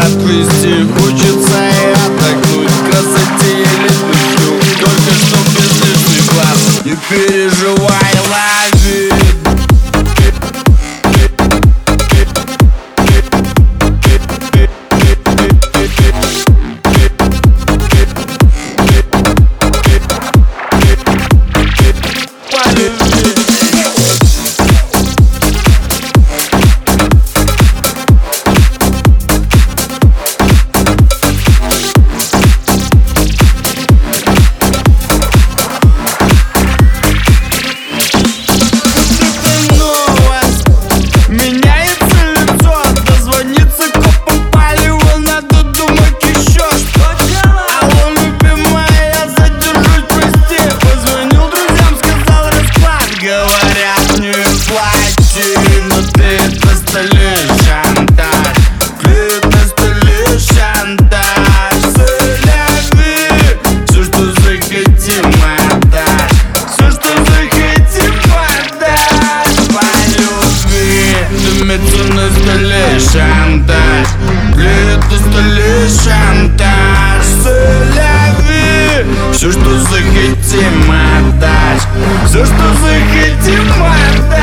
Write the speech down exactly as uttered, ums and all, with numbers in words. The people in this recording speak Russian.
отвезти. Хочется и отдохнуть, в красоте или духу, только что без лишних глаз. Не переживай, лови. Говорят, не плати, но ты на столе шантаж. Ты на столе шантаж. Соляви, все, что захотим, отдашь. Все, что захотим, отдашь. По любви, дымится на столе шантаж. Плит на столе шантаж. Соляви, все, что захотим, отдашь. Все, что захотим, отдашь.